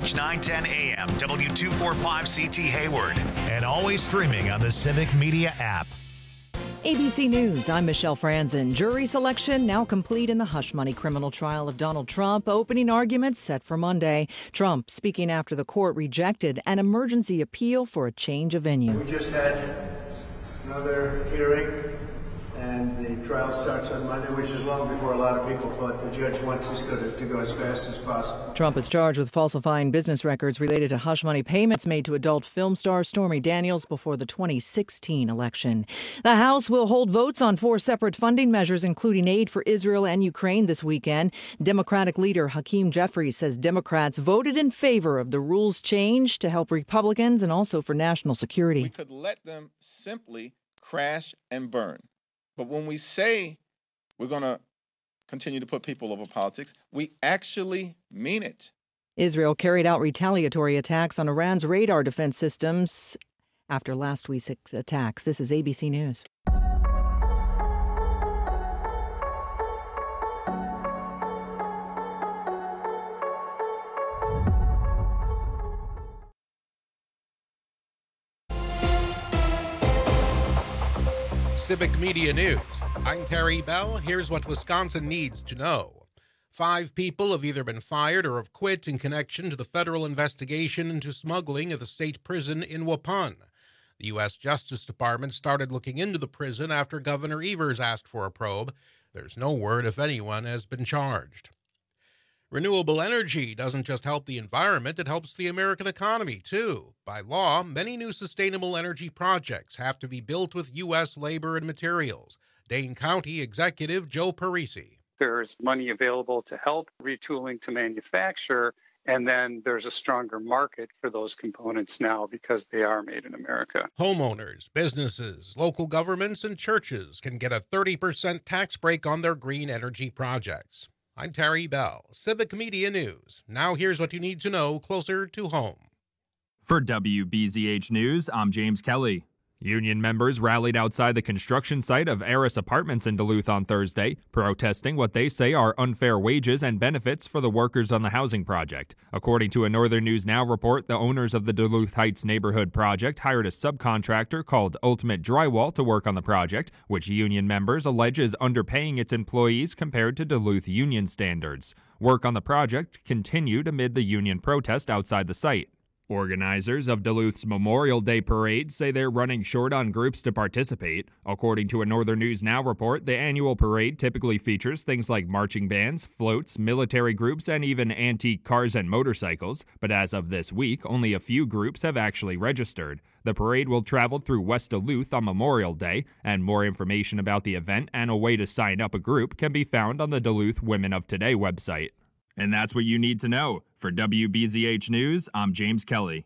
News 910 AM, W245CT Hayward, and always streaming on the Civic Media app. ABC News, I'm Michelle Franzen. Jury selection now complete in the hush money criminal trial of Donald Trump. Opening arguments set for Monday. Trump speaking after the court rejected an emergency appeal for a change of venue. We just had another hearing, and the trial starts on Monday, which is long before a lot of people thought. The judge wants us to go as fast as possible. Trump is charged with falsifying business records related to hush money payments made to adult film star Stormy Daniels before the 2016 election. The House will hold votes on 4 separate funding measures, including aid for Israel and Ukraine this weekend. Democratic leader Hakeem Jeffries says Democrats voted in favor of the rules change to help Republicans and also for national security. We could let them simply crash and burn. But when we say we're going to continue to put people over politics, we actually mean it. Israel carried out retaliatory attacks on Iran's radar defense systems after last week's attacks. This is ABC News. Civic Media News. I'm Terry Bell. Here's what Wisconsin needs to know. 5 people have either been fired or have quit in connection to the federal investigation into smuggling at the state prison in Waupun. The U.S. Justice Department started looking into the prison after Governor Evers asked for a probe. There's no word if anyone has been charged. Renewable energy doesn't just help the environment, it helps the American economy, too. By law, many new sustainable energy projects have to be built with U.S. labor and materials. Dane County Executive Joe Parisi. There's money available to help retooling to manufacture, and then there's a stronger market for those components now because they are made in America. Homeowners, businesses, local governments, and churches can get a 30% tax break on their green energy projects. I'm Terry Bell, Civic Media News. Now here's what you need to know closer to home. For WBZH News, I'm James Kelly. Union members rallied outside the construction site of Eris Apartments in Duluth on Thursday, protesting what they say are unfair wages and benefits for the workers on the housing project. According to a Northern News Now report, the owners of the Duluth Heights neighborhood project hired a subcontractor called Ultimate Drywall to work on the project, which union members allege is underpaying its employees compared to Duluth union standards. Work on the project continued amid the union protest outside the site. Organizers of Duluth's Memorial Day Parade say they're running short on groups to participate. According to a Northern News Now report, the annual parade typically features things like marching bands, floats, military groups, and even antique cars and motorcycles. But as of this week, only a few groups have actually registered. The parade will travel through West Duluth on Memorial Day, and more information about the event and a way to sign up a group can be found on the Duluth Women of Today website. And that's what you need to know. For WBZH News, I'm James Kelly.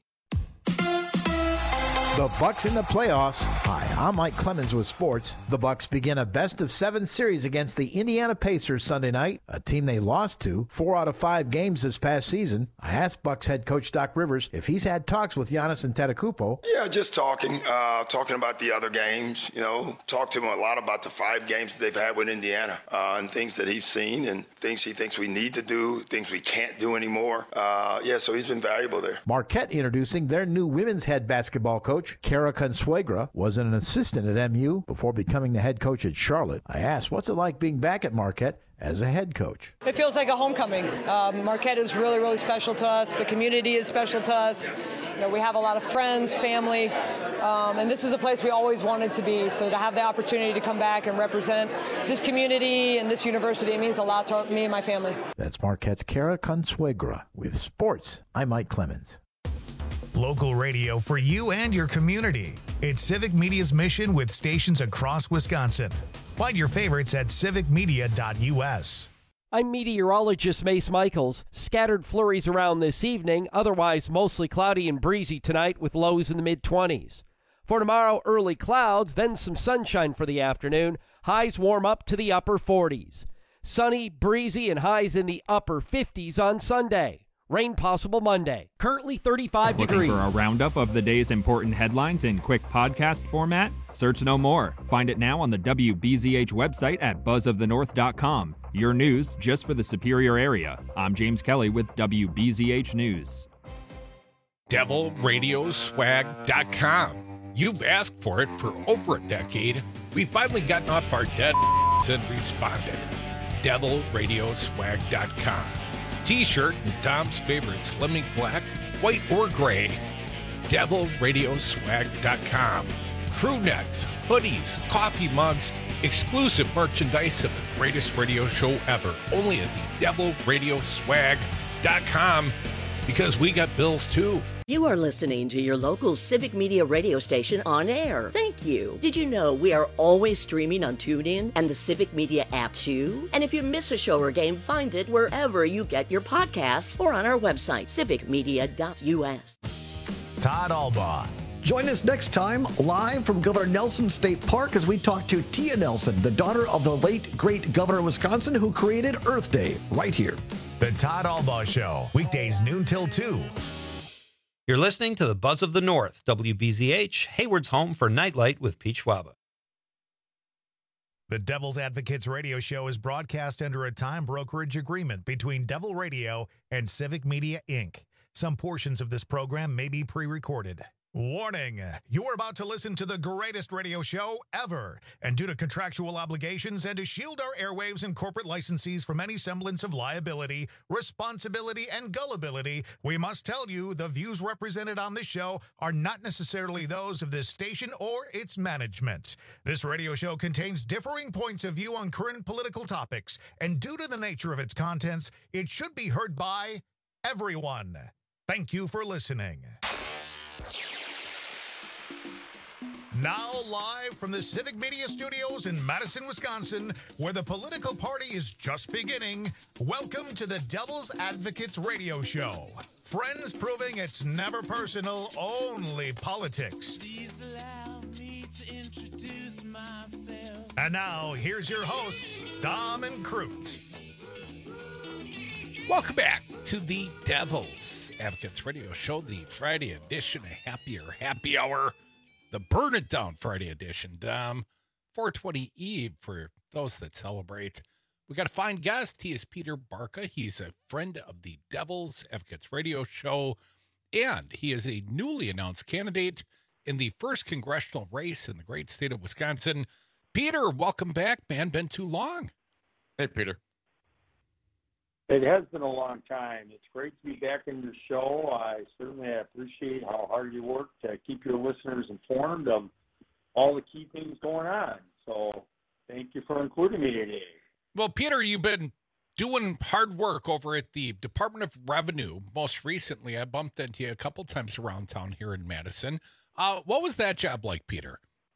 The Bucks in the playoffs. Hi, I'm Mike Clemens with sports. The Bucks begin a best-of-7 series against the Indiana Pacers Sunday night, a team they lost to 4 out of 5 games this past season. I asked Bucks head coach Doc Rivers if he's had talks with Giannis Antetokounmpo. Yeah, just talking about the other games. Talked to him a lot about the 5 games they've had with Indiana and things that he's seen and things he thinks we need to do, things we can't do anymore. So he's been valuable there. Marquette introducing their new women's head basketball coach. Kara Consuegra was an assistant at MU before becoming the head coach at Charlotte. I asked, what's it like being back at Marquette as a head coach? It feels like a homecoming. Marquette is really, really special to us. The community is special to us. We have a lot of friends, family, and this is a place we always wanted to be. So to have the opportunity to come back and represent this community and this university, it means a lot to me and my family. That's Marquette's Kara Consuegra. With sports, I'm Mike Clemens. Local radio for you and your community. It's Civic Media's mission with stations across Wisconsin. Find your favorites at civicmedia.us. I'm meteorologist Mace Michaels. Scattered flurries around this evening, otherwise mostly cloudy and breezy tonight with lows in the mid-20s. For tomorrow, early clouds, then some sunshine for the afternoon. Highs warm up to the upper 40s. Sunny, breezy, and highs in the upper 50s on Sunday. Rain possible Monday. Currently 35 degrees. Looking for a roundup of the day's important headlines in quick podcast format? Search no more. Find it now on the WBZH website at buzzofthenorth.com. Your news just for the Superior area. I'm James Kelly with WBZH News. DevilRadioswag.com. You've asked for it for over a decade. We've finally gotten off our dead and responded. DevilRadioswag.com. T-shirt and Dom's favorite Slimming Black, white or gray. DevilRadioswag.com. Crew necks, hoodies, coffee mugs, exclusive merchandise of the greatest radio show ever. Only at the DevilRadioswag.com, because we got bills too. You are listening to your local Civic Media radio station on air. Thank you. Did you know we are always streaming on TuneIn and the Civic Media app too? And if you miss a show or game, find it wherever you get your podcasts or on our website, civicmedia.us. Todd Albaugh. Join us next time live from Governor Nelson State Park as we talk to Tia Nelson, the daughter of the late, great governor of Wisconsin who created Earth Day, right here. The Todd Albaugh Show, weekdays noon till 2. You're listening to the Buzz of the North, WBZH, Hayward's home for Nightlight with Pete Schwaba. The Devil's Advocates radio show is broadcast under a time brokerage agreement between Devil Radio and Civic Media, Inc. Some portions of this program may be pre-recorded. Warning, you are about to listen to the greatest radio show ever. And due to contractual obligations and to shield our airwaves and corporate licensees from any semblance of liability, responsibility, and gullibility, we must tell you the views represented on this show are not necessarily those of this station or its management. This radio show contains differing points of view on current political topics, and due to the nature of its contents, it should be heard by everyone. Thank you for listening. Now live from the Civic Media Studios in Madison, Wisconsin, where the political party is just beginning, welcome to the Devil's Advocates radio show. Friends proving it's never personal, only politics. Please allow me to introduce myself. And now, here's your hosts, Dom and Crute. Welcome back to the Devil's Advocates radio show, the Friday edition, a happier happy hour. The Burn It Down Friday edition, Dom. 420 Eve for those that celebrate. We got a fine guest. He is Peter Barca. He's a friend of the Devil's Advocates radio show, and he is a newly announced candidate in the first congressional race in the great state of Wisconsin. Peter, welcome back, man. Been too long. Hey, Peter. It has been a long time. It's great to be back in your show. I certainly appreciate how hard you work to keep your listeners informed of all the key things going on. So thank you for including me today. Well, Peter, you've been doing hard work over at the Department of Revenue. Most recently, I bumped into you a couple times around town here in Madison. What was that job like, Peter?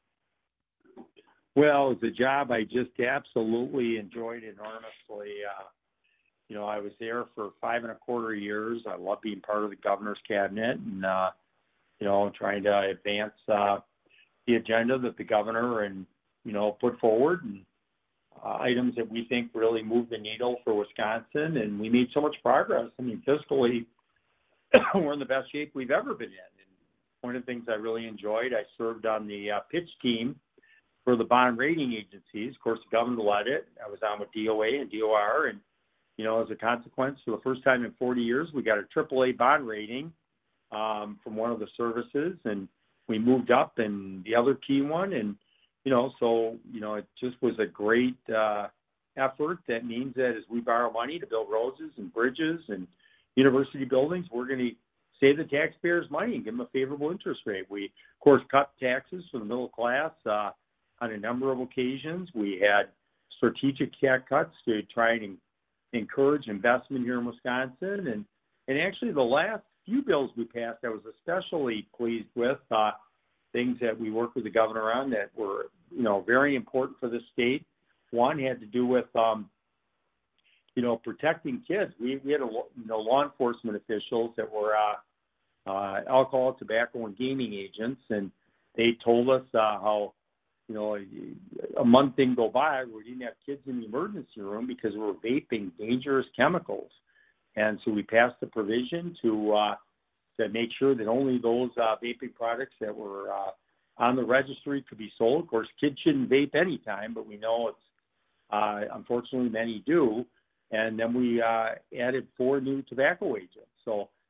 Well, it's a job I just absolutely enjoyed enormously. I was there for 5.25 years. I love being part of the governor's cabinet and, trying to advance the agenda that the governor put forward and items that we think really move the needle for Wisconsin. And we made so much progress. I mean, fiscally, we're in the best shape we've ever been in. And one of the things I really enjoyed, I served on the pitch team for the bond rating agencies. Of course, the governor led it. I was on with DOA and DOR, and as a consequence, for the first time in 40 years, we got a AAA bond rating from one of the services, and we moved up in the other key one. And, it just was a great effort. That means that as we borrow money to build roads and bridges and university buildings, we're going to save the taxpayers money and give them a favorable interest rate. We, of course, cut taxes for the middle class on a number of occasions. We had strategic tax cuts to try and encourage investment here in Wisconsin. And actually the last few bills we passed, I was especially pleased with, things that we worked with the governor on that were, very important for the state. One had to do with, protecting kids. We had law enforcement officials that were alcohol, tobacco, and gaming agents, and they told us how a month didn't go by where we didn't have kids in the emergency room because we were vaping dangerous chemicals. And so we passed a provision to make sure that only those vaping products that were on the registry could be sold. Of course, kids shouldn't vape anytime, but we know it's unfortunately many do. And then we added 4 new tobacco agents. So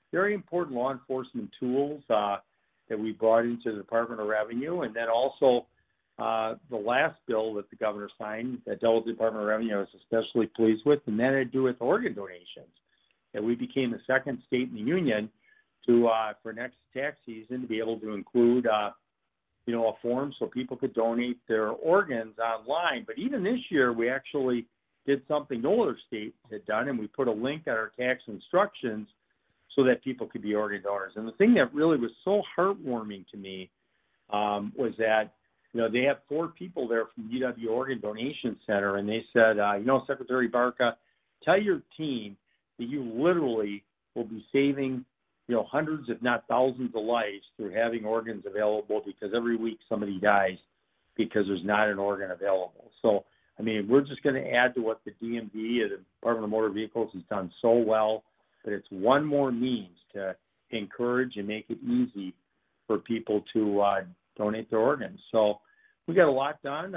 very important law enforcement tools that we brought into the Department of Revenue. And then also the last bill that the governor signed that dealt with the Department of Revenue I was especially pleased with, and that had to do with organ donations. And we became the second state in the union to, for next tax season, to be able to include, a form so people could donate their organs online. But even this year, we actually did something no other state had done, and we put a link on our tax instructions so that people could be organ donors. And the thing that really was so heartwarming to me was that, they have 4 people there from UW Organ Donation Center, and they said, Secretary Barca, tell your team that you literally will be saving, hundreds, if not thousands of lives through having organs available, because every week somebody dies because there's not an organ available. So, we're just going to add to what the DMV, the Department of Motor Vehicles, has done so well, but it's one more means to encourage and make it easy for people to donate their organs. So we got a lot done.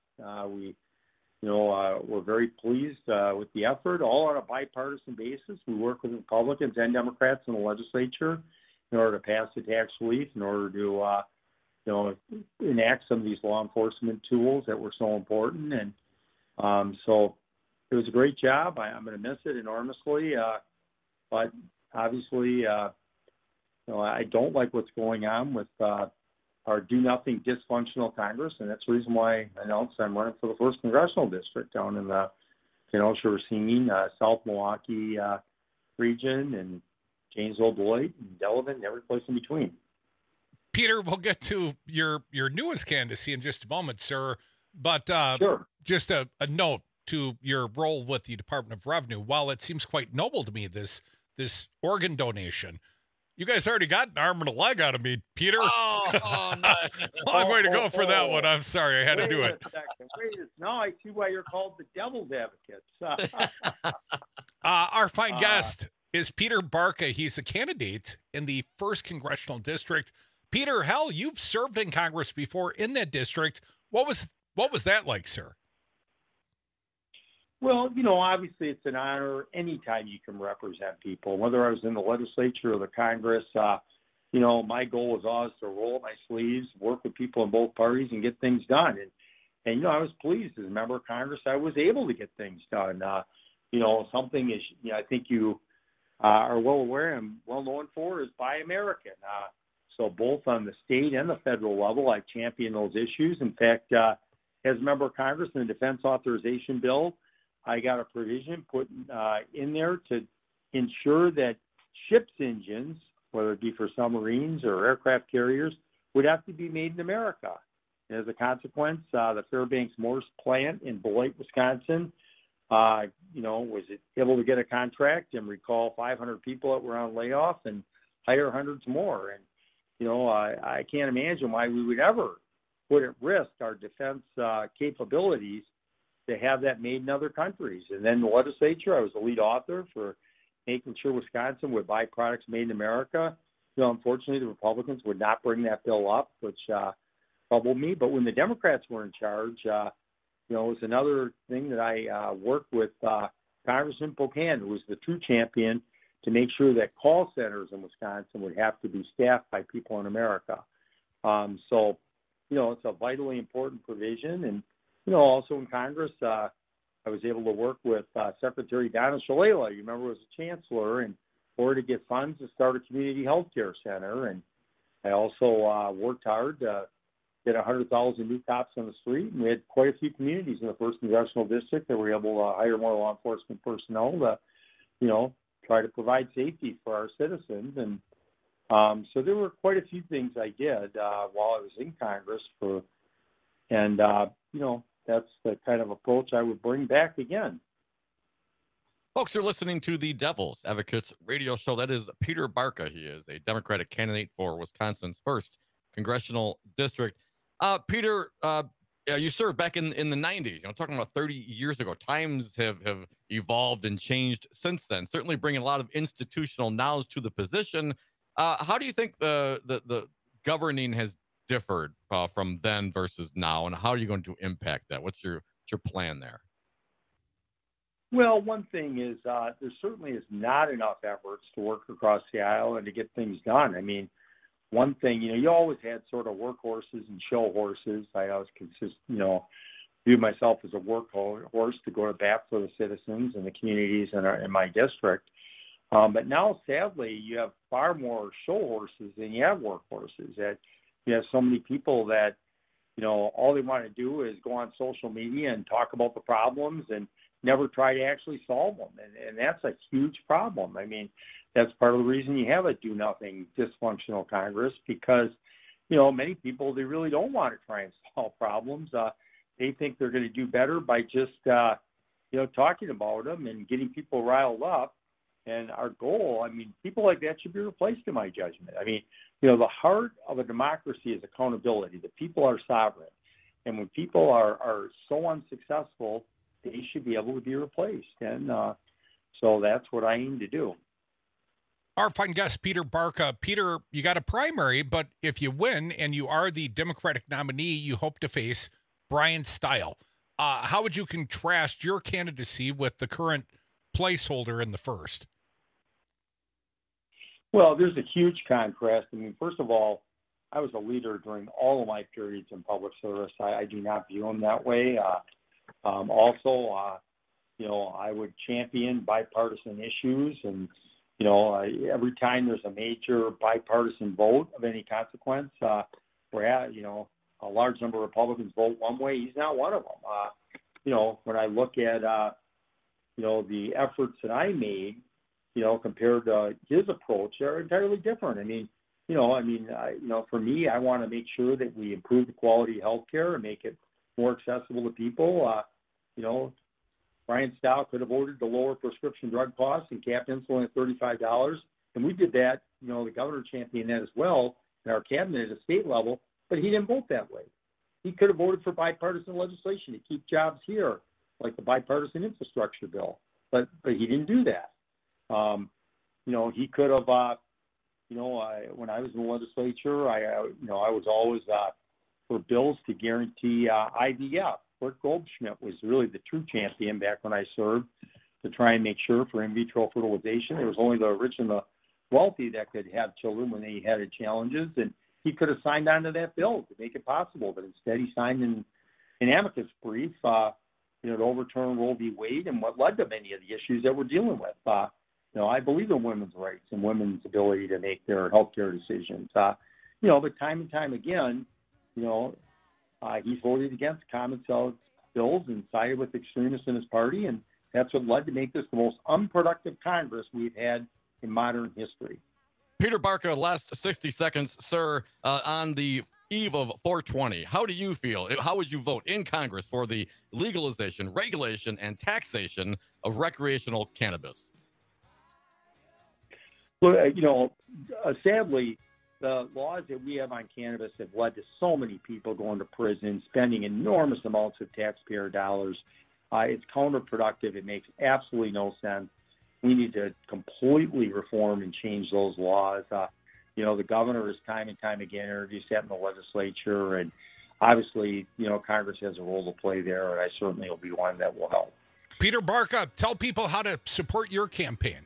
We're very pleased with the effort, all on a bipartisan basis. We work with Republicans and Democrats in the legislature in order to pass the tax relief, in order to, enact some of these law enforcement tools that were so important. And so it was a great job. I'm going to miss it enormously. But obviously, I don't like what's going on with our do-nothing dysfunctional Congress, and that's the reason why I announced I'm running for the 1st Congressional District down in the Kenosha, Racine, South Milwaukee region, and Janesville, Beloit, and Delavan, and every place in between. Peter, we'll get to your newest candidacy in just a moment, sir. But sure. Just a note to your role with the Department of Revenue. While it seems quite noble to me, this organ donation, you guys already got an arm and a leg out of me, Peter. Long way to go for that one. I'm sorry, I had to do it. Now I see why you're called the devil's advocate. Our fine guest is Peter Barca. He's a candidate in the 1st Congressional District. Peter, hell, you've served in Congress before in that district. What was that like, sir? Well, obviously it's an honor anytime you can represent people, whether I was in the legislature or the Congress. My goal was always to roll up my sleeves, work with people in both parties, and get things done. And I was pleased as a member of Congress I was able to get things done. Something is, I think you are well aware and well known for is Buy American. So both on the state and the federal level, I champion those issues. In fact, as a member of Congress in the Defense Authorization Bill, I got a provision put in there to ensure that ships' engines, whether it be for submarines or aircraft carriers, would have to be made in America. And as a consequence, the Fairbanks Morse plant in Beloit, Wisconsin, was able to get a contract and recall 500 people that were on layoff and hire hundreds more. And, I can't imagine why we would ever put at risk our defense capabilities to have that made in other countries. And then the legislature, I was the lead author for making sure Wisconsin would buy products made in America. Unfortunately, the Republicans would not bring that bill up, which troubled me. But when the Democrats were in charge, it was another thing that I worked with Congressman Pocan, who was the true champion, to make sure that call centers in Wisconsin would have to be staffed by people in America. So, it's a vitally important provision. And, also in Congress, I was able to work with Secretary Donna Shalala, you remember, was a chancellor, in order to get funds to start a community health care center. And I also worked hard to get 100,000 new cops on the street. And we had quite a few communities in the 1st Congressional District that were able to hire more law enforcement personnel to, try to provide safety for our citizens. And so there were quite a few things I did while I was in Congress that's the kind of approach I would bring back again. Folks are listening to the Devil's Advocates radio show. That is Peter Barca. He is a Democratic candidate for Wisconsin's 1st Congressional District. Peter, you served back in the 90s, talking about 30 years ago. Times have evolved and changed since then, certainly bringing a lot of institutional knowledge to the position. How do you think the governing has differed from then versus now, and how are you going to impact that? What's your plan there? Well, one thing is there certainly is not enough efforts to work across the aisle and to get things done. I mean, one thing, you always had sort of workhorses and show horses. I always view myself as a workhorse to go to bat for the citizens and the communities in my district. But now, sadly, you have far more show horses than you have workhorses. That you have so many people that, all they want to do is go on social media and talk about the problems and never try to actually solve them. And that's a huge problem. I mean, that's part of the reason you have a do-nothing dysfunctional Congress, because, many people, they really don't want to try and solve problems. They think they're going to do better by just, talking about them and getting people riled up. And our goal, I mean, people like that should be replaced, in my judgment. I mean, the heart of a democracy is accountability. The people are sovereign. And when people are so unsuccessful, they should be able to be replaced. And so that's what I aim to do. Our fine guest, Peter Barca. Peter, you got a primary, but if you win and you are the Democratic nominee, you hope to face Brian Stile. How would you contrast your candidacy with the current placeholder in the first? Well, there's a huge contrast. I mean, first of all, I was a leader during all of my periods in public service. I do not view them that way. Also, I would champion bipartisan issues, and every time there's a major bipartisan vote of any consequence, where a large number of Republicans vote one way, he's not one of them. When I look at the efforts that I made, compared to his approach, they're entirely different. I mean, for me, I want to make sure that we improve the quality of healthcare and make it more accessible to people. Brian Stile could have voted to lower prescription drug costs and cap insulin at $35. And we did that. The governor championed that as well in our cabinet at a state level, but he didn't vote that way. He could have voted for bipartisan legislation to keep jobs here, like the bipartisan infrastructure bill, but he didn't do that. He could have, when I was in the legislature, I was always for bills to guarantee IVF. Bert Goldschmidt was really the true champion back when I served to try and make sure for in vitro fertilization. It was only the rich and the wealthy that could have children when they had challenges, and he could have signed on to that bill to make it possible, but instead he signed an amicus brief, to overturn Roe v. Wade and what led to many of the issues that we're dealing with. I believe in women's rights and women's ability to make their healthcare decisions. But time and time again, he's voted against common sense bills and sided with extremists in his party, and that's what led to make this the most unproductive Congress we've had in modern history. Peter Barca, last 60 seconds, sir, on the eve of 420. How do you feel? How would you vote in Congress for the legalization, regulation, and taxation of recreational cannabis? Well, sadly, the laws that we have on cannabis have led to so many people going to prison, spending enormous amounts of taxpayer dollars. It's counterproductive. It makes absolutely no sense. We need to completely reform and change those laws. The governor has time and time again introduced that in the legislature, and obviously, Congress has a role to play there, and I certainly will be one that will help. Peter Barca, tell people how to support your campaign.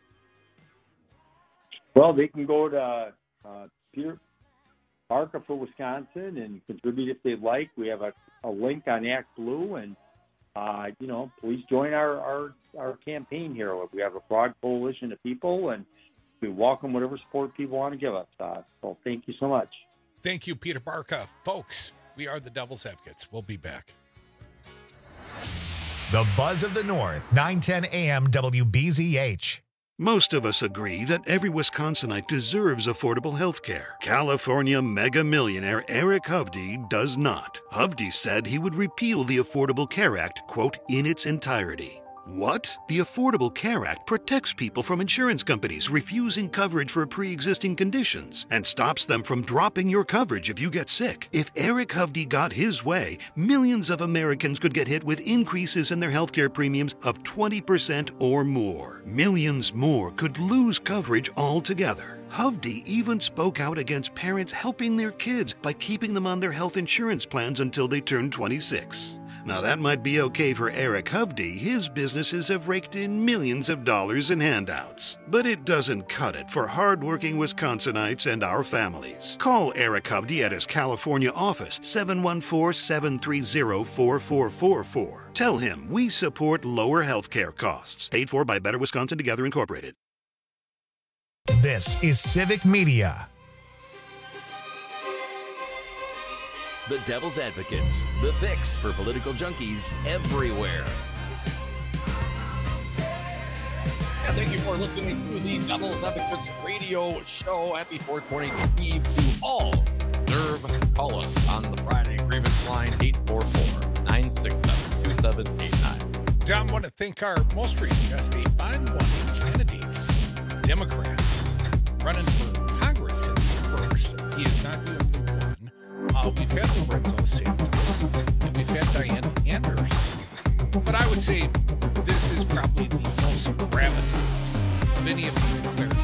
Well, they can go to Peter Barca for Wisconsin and contribute if they'd like. We have a link on Act Blue, and please join our campaign here. We have a broad coalition of people, and we welcome whatever support people want to give us. So thank you so much. Thank you, Peter Barca. Folks, we are the Devil's Advocates. We'll be back. The Buzz of the North, 910 AM WBZH. Most of us agree that every Wisconsinite deserves affordable health care. California mega millionaire Eric Hovde does not. Hovde said he would repeal the Affordable Care Act, quote, in its entirety. What? The Affordable Care Act protects people from insurance companies refusing coverage for pre-existing conditions and stops them from dropping your coverage if you get sick. If Eric Hovde got his way, millions of Americans could get hit with increases in their healthcare premiums of 20% or more. Millions more could lose coverage altogether. Hovde even spoke out against parents helping their kids by keeping them on their health insurance plans until they turn 26. Now that might be okay for Eric Hovde. His businesses have raked in millions of dollars in handouts. But it doesn't cut it for hardworking Wisconsinites and our families. Call Eric Hovde at his California office, 714-730-4444. Tell him we support lower health care costs. Paid for by Better Wisconsin Together Incorporated. This is Civic Media. The Devil's Advocates, the fix for political junkies everywhere. And thank you for listening to the Devil's Advocates radio show. Happy 420 Eve to all. Nerve, call us on the Friday grievance line, 844-967-2789. John, I want to thank our most recent guest, a fine one candidate, Democrat, running for Congress in the first. He is not the only one. We've had Lorenzo Santos, and we've had Diane Anders. But I would say this is probably the most gravitas of any of the declared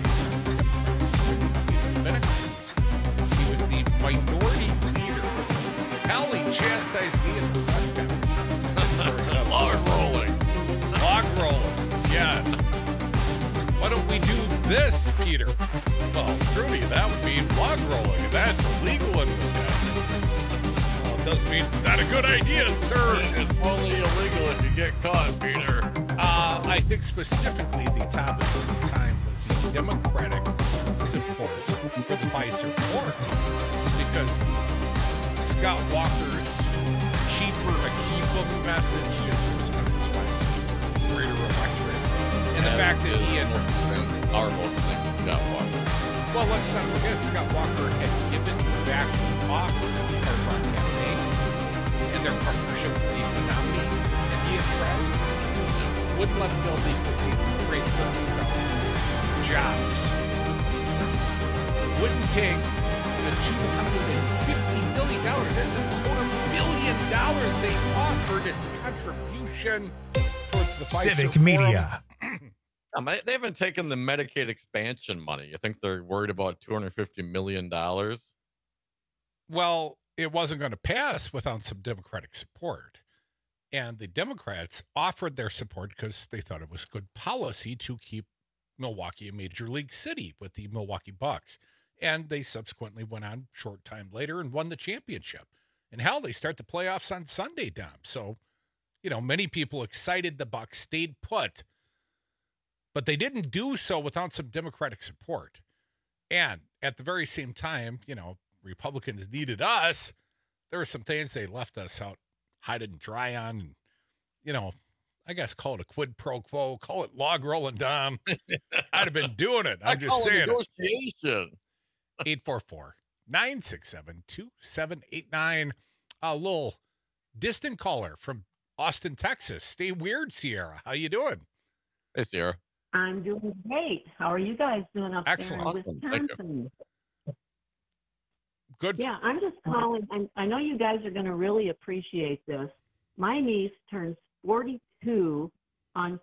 candidates. He was the minority leader. Hallie chastised me at the press conference. Log rolling. Log rolling, yes. Why don't we do this, Peter? Well, Trudy, that would be log rolling, and that's illegal in Wisconsin. Well, it doesn't mean it's not a good idea, sir. It's only illegal if you get caught, Peter. I think specifically the topic of the time was the Democratic support for the Pfizer war, because Scott Walker's cheaper to keep them message just was going to inspire greater electorate. And the fact that he had our most thing, Scott Walker. Well, let's not forget, Scott Walker had given back to Hawk, our front campaign, and their partnership with the Menominee Indian tribe. Wouldn't let Bill Deacon see them create 30,000 jobs. Wouldn't take the $250 million. That's $250 million they offered as contribution towards the Pfizer Civic Media. They haven't taken the Medicaid expansion money. You think they're worried about $250 million? Well, it wasn't going to pass without some Democratic support. And the Democrats offered their support because they thought it was good policy to keep Milwaukee a major league city with the Milwaukee Bucks. And they subsequently went on short time later and won the championship. And hell, they start the playoffs on Sunday, Dom. So, many people excited the Bucks stayed put. But they didn't do so without some Democratic support. And at the very same time, Republicans needed us. There were some things they left us out high and dry on. And, I guess call it a quid pro quo, call it log rolling, Dom. I'd have been doing it. I'm just saying. Negotiation. 844-967-2789. A little distant caller from Austin, Texas. Stay weird, Sierra. How you doing? Hey, Sierra. I'm doing great. How are you guys doing up Excellent. there in Awesome. Wisconsin? Good. Yeah, I'm just calling. I know you guys are going to really appreciate this. My niece turns 42 on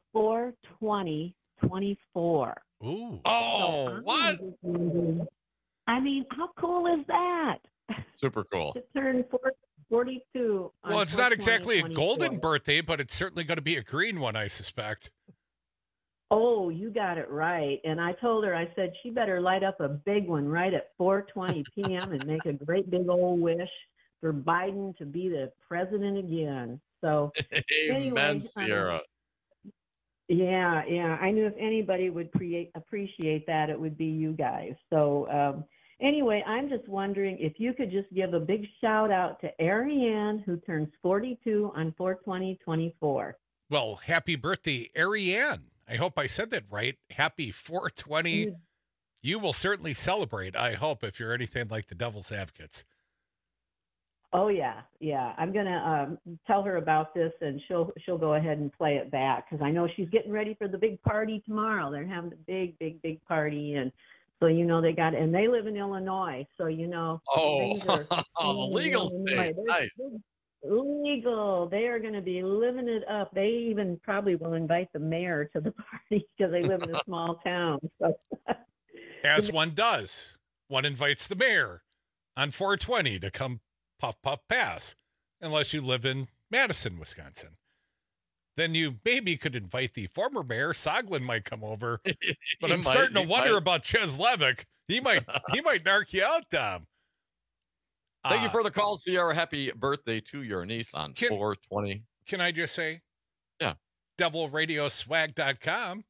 4/20/24. Ooh. Oh, what? I mean, how cool is that? Super cool. To turn 42. Well, it's not exactly a golden birthday, but it's certainly going to be a green one, I suspect. Oh, you got it right. And I told her, I said, she better light up a big one right at 4:20 p.m. and make a great big old wish for Biden to be the president again. So, Amen, Sierra. Yeah. I knew if anybody would appreciate that, it would be you guys. So, anyway, I'm just wondering if you could just give a big shout out to Ariane, who turns 42 on 4/20/24. Well, happy birthday, Ariane. I hope I said that right. Happy 4/20. You will certainly celebrate, I hope, if you're anything like the Devil's Advocates. Oh yeah. I'm gonna tell her about this, and she'll go ahead and play it back because I know she's getting ready for the big party tomorrow. They're having a big party, and so they got, and they live in Illinois, so Oh, the legal state, nice. Legal. They are going to be living it up. They even probably will invite the mayor to the party because they live in a small town. So. As one does. One invites the mayor on 4/20 to come puff, puff, pass. Unless you live in Madison, Wisconsin. Then you maybe could invite the former mayor. Soglin might come over, but I'm starting to wonder about Ches Levick. He might narc you out, Tom. Thank you for the call, Sierra. Happy birthday to your niece on 4/20. Can I just say? Yeah. DevilRadioswag.com.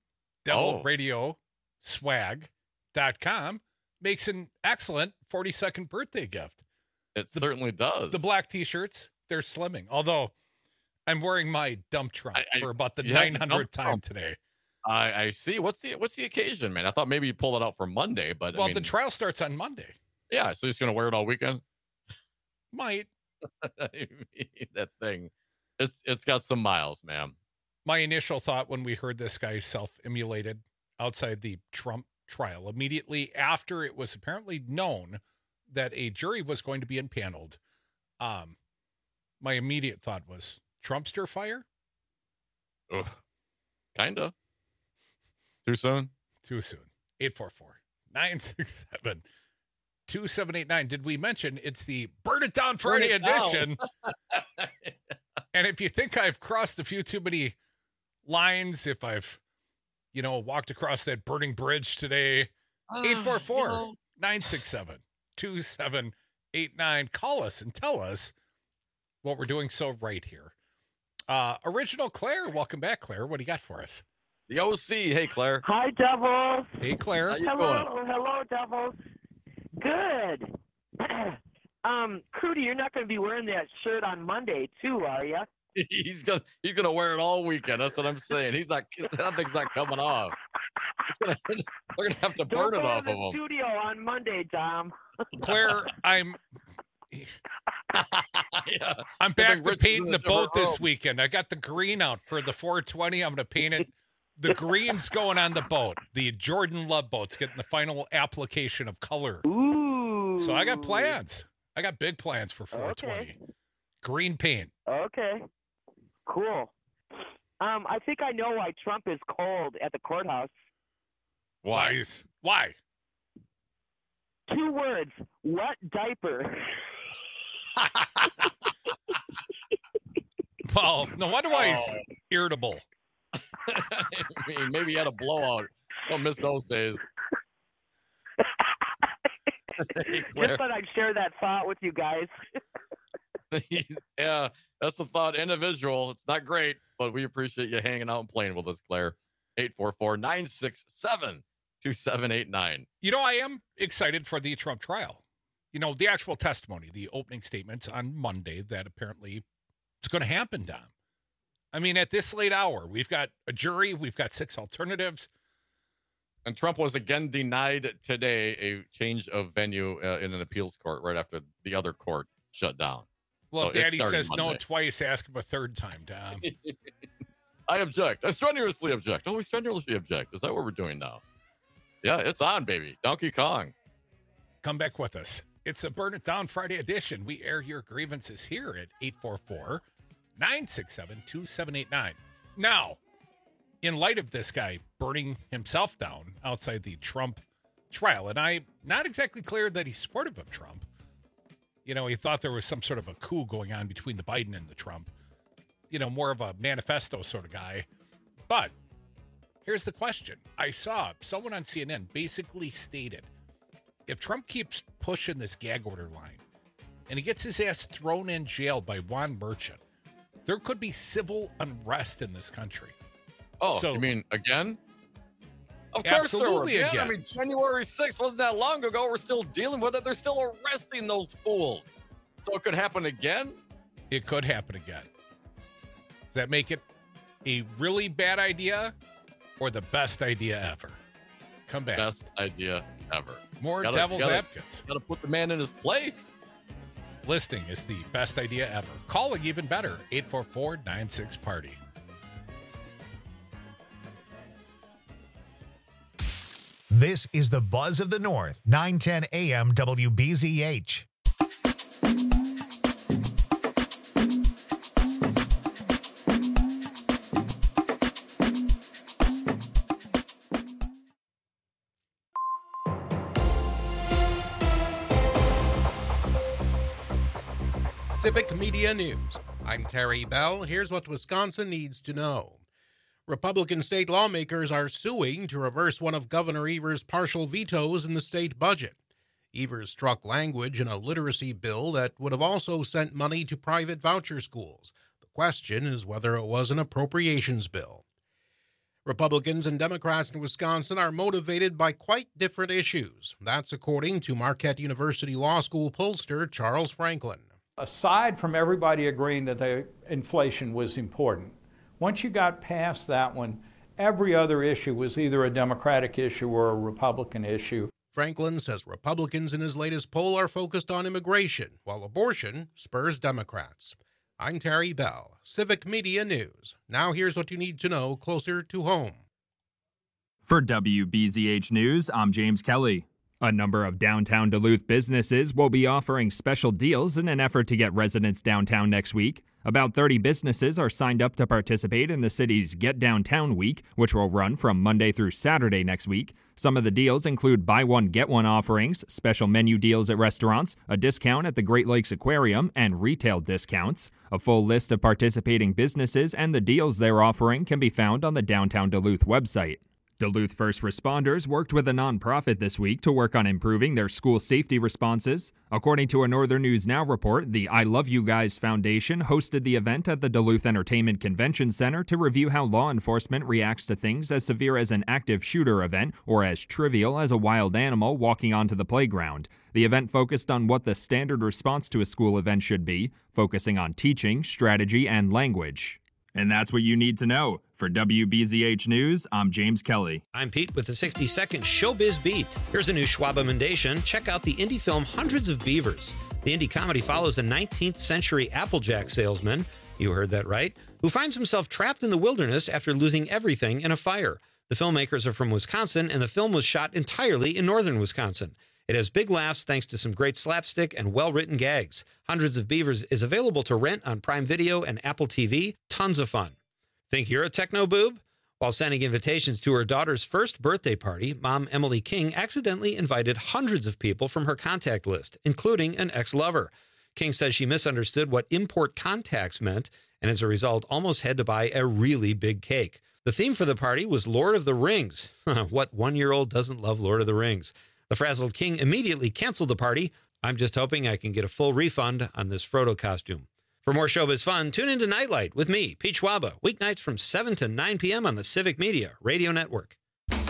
DevilRadioswag.com makes an excellent 42nd birthday gift. It certainly does. The black T-shirts, they're slimming. Although I'm wearing my dump trunk for about the 900th time today. I see. What's the occasion, man? I thought maybe you pulled it out for Monday, but well, the trial starts on Monday. Yeah, so you're just gonna wear it all weekend. Might. That thing, it's got some miles, man. My initial thought when we heard this guy self-immolated outside the Trump trial, immediately after it was apparently known that a jury was going to be impaneled, my immediate thought was Trumpster fire. Ugh. Kinda. Too soon. 844-967-2789. Did we mention it's the Burn It Down Friday edition? And if you think I've crossed a few too many lines, if I've, walked across that burning bridge today, 844-967-2789. Call us and tell us what we're doing so right here. Original Claire, welcome back, Claire. What do you got for us? The OC. Hey, Claire. Hi, Devils. Hey, Claire. Hello, Devils. Good. Crudy, you're not going to be wearing that shirt on Monday, too, are you? He's gonna wear it all weekend. That's what I'm saying. That thing's not coming off. We're gonna have to burn it off of him. Studio on Monday, Tom. Claire, I'm back to painting the boat this weekend. I got the green out for the 420. I'm going to paint it. The green's going on the boat. The Jordan Love boat's getting the final application of color. Ooh. So I got plans. I got big plans for 420. Okay. Green paint. Okay. Cool. I think I know why Trump is cold at the courthouse. Why? 2 words. Wet diaper. Well, no wonder why he's irritable. I mean, maybe he had a blowout. Don't miss those days. Just thought I'd share that thought with you guys. Yeah, that's the thought. Individual. It's not great, but we appreciate you hanging out and playing with us, Claire. 844-967-2789. I am excited for the Trump trial. The actual testimony, the opening statements on Monday that apparently it's going to happen, Dom. I mean, at this late hour, we've got a jury, we've got 6 alternatives. And Trump was again denied today a change of venue in an appeals court right after the other court shut down. Well, so Daddy says Monday. No twice, ask him a third time, Dom. I object. I strenuously object. Oh, we strenuously object. Is that what we're doing now? Yeah, it's on, baby. Donkey Kong. Come back with us. It's a Burn It Down Friday edition. We air your grievances here at 844-967-2789. Now, in light of this guy burning himself down outside the Trump trial, and I'm not exactly clear that he's supportive of Trump. He thought there was some sort of a coup going on between the Biden and the Trump. More of a manifesto sort of guy. But here's the question. I saw someone on CNN basically stated, if Trump keeps pushing this gag order line and he gets his ass thrown in jail by Juan Merchant, there could be civil unrest in this country. Oh, so, you mean again? Of course there were. Again. I mean, January 6th wasn't that long ago. We're still dealing with it. They're still arresting those fools. So it could happen again? It could happen again. Does that make it a really bad idea or the best idea ever? Come back. Best idea ever. More devil's advocates. Got to put the man in his place. Listening is the best idea ever. Calling even better. 844-96-PARTY. This is the Buzz of the North, 910 AM WBZH. Civic Media News. I'm Terry Bell. Here's what Wisconsin needs to know. Republican state lawmakers are suing to reverse one of Governor Evers' partial vetoes in the state budget. Evers struck language in a literacy bill that would have also sent money to private voucher schools. The question is whether it was an appropriations bill. Republicans and Democrats in Wisconsin are motivated by quite different issues. That's according to Marquette University Law School pollster Charles Franklin. Aside from everybody agreeing that the inflation was important, once you got past that one, every other issue was either a Democratic issue or a Republican issue. Franklin says Republicans in his latest poll are focused on immigration, while abortion spurs Democrats. I'm Terry Bell, Civic Media News. Now here's what you need to know closer to home. For WBZH News, I'm James Kelly. A number of downtown Duluth businesses will be offering special deals in an effort to get residents downtown next week. About 30 businesses are signed up to participate in the city's Get Downtown Week, which will run from Monday through Saturday next week. Some of the deals include buy one, get one offerings, special menu deals at restaurants, a discount at the Great Lakes Aquarium, and retail discounts. A full list of participating businesses and the deals they're offering can be found on the Downtown Duluth website. Duluth first responders worked with a nonprofit this week to work on improving their school safety responses. According to a Northern News Now report, the I Love You Guys Foundation hosted the event at the Duluth Entertainment Convention Center to review how law enforcement reacts to things as severe as an active shooter event or as trivial as a wild animal walking onto the playground. The event focused on what the standard response to a school event should be, focusing on teaching, strategy, and language. And that's what you need to know. For WBZH News, I'm James Kelly. I'm Pete with the 60-second Showbiz Beat. Here's a new Schwab Emendation. Check out the indie film Hundreds of Beavers. The indie comedy follows a 19th century Applejack salesman, you heard that right, who finds himself trapped in the wilderness after losing everything in a fire. The filmmakers are from Wisconsin, and the film was shot entirely in northern Wisconsin. It has big laughs thanks to some great slapstick and well-written gags. Hundreds of Beavers is available to rent on Prime Video and Apple TV. Tons of fun. Think you're a techno boob? While sending invitations to her daughter's first birthday party, Mom Emily King accidentally invited hundreds of people from her contact list, including an ex-lover. King says she misunderstood what import contacts meant, and as a result almost had to buy a really big cake. The theme for the party was Lord of the Rings. What one-year-old doesn't love Lord of the Rings? The frazzled King immediately canceled the party. I'm just hoping I can get a full refund on this Frodo costume. For more showbiz fun, tune into Nightlight with me, Pete Schwaba, weeknights from 7 to 9 p.m. on the Civic Media Radio Network.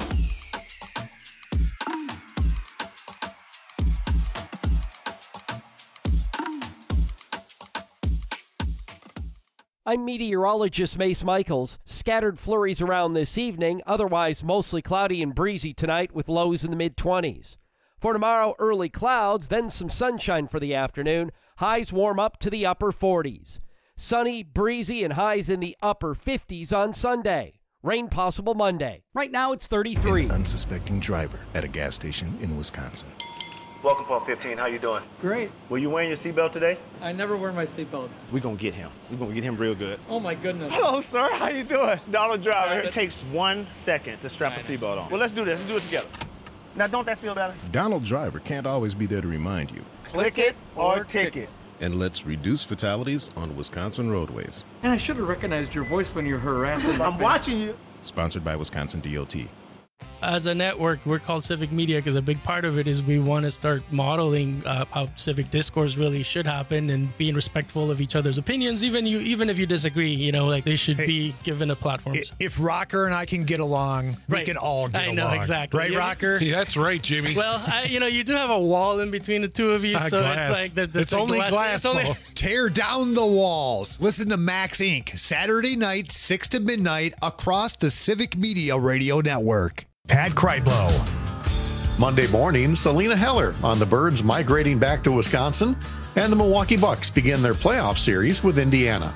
I'm meteorologist Mace Michaels. Scattered flurries around this evening, otherwise mostly cloudy and breezy tonight with lows in the mid-20s. For tomorrow, early clouds, then some sunshine for the afternoon. Highs warm up to the upper 40s. Sunny, breezy, and highs in the upper 50s on Sunday. Rain possible Monday. Right now it's 33. An unsuspecting driver at a gas station in Wisconsin. Welcome, Pump 15. How you doing? Great. Were you wearing your seatbelt today? I never wear my seatbelt. We're going to get him. We're going to get him real good. Oh, my goodness. Hello, sir. How you doing? Donald Driver. It takes 1 second to strap a seatbelt on. Well, let's do this. Let's do it together. Now, don't that feel better? Donald Driver can't always be there to remind you. Click it or ticket. And let's reduce fatalities on Wisconsin roadways. And I should have recognized your voice when you're harassing. I'm watching you. Sponsored by Wisconsin DOT. As a network, we're called Civic Media because a big part of it is we want to start modeling how civic discourse really should happen and being respectful of each other's opinions, even if you disagree. Like they should be given a platform. If Rocker and I can get along, we can all get along. I know, exactly. Right, Rocker? Yeah, that's right, Jimmy. Well, you do have a wall in between the two of you, so glass. it's like it's only glass. Tear down the walls. Listen to Max Inc. Saturday night, 6 to midnight, across the Civic Media Radio Network. Pat Kreitlow. Monday morning, Selena Heller on the Birds migrating back to Wisconsin, and the Milwaukee Bucks begin their playoff series with Indiana.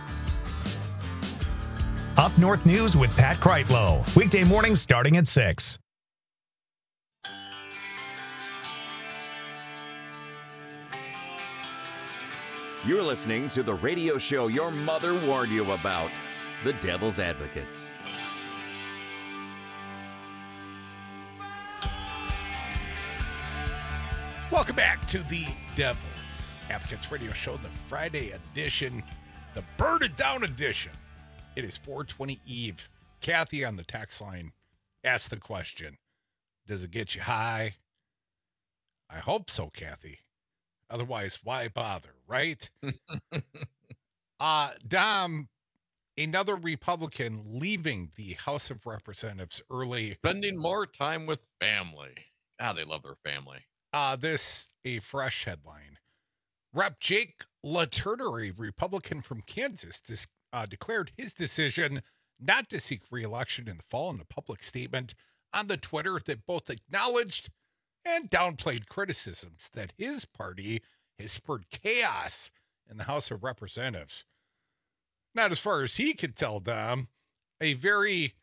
Up North News with Pat Kreitlow. Weekday mornings starting at 6. You're listening to the radio show your mother warned you about, The Devil's Advocates. Welcome back to the Devil's Advocates Radio Show, the Friday edition. the Burn It Down edition. It is 420 Eve. Kathy on the text line asked the question, does it get you high? I hope so, Kathy. Otherwise, why bother, right? Dom, another Republican leaving the House of Representatives early. Spending more time with family. God, they love their family. This, a fresh headline. Rep. Jake LaTurner, a Republican from Kansas, declared his decision not to seek re-election in the fall in a public statement on the Twitter that both acknowledged and downplayed criticisms that his party has spurred chaos in the House of Representatives. Not as far as he could tell, Dom. A very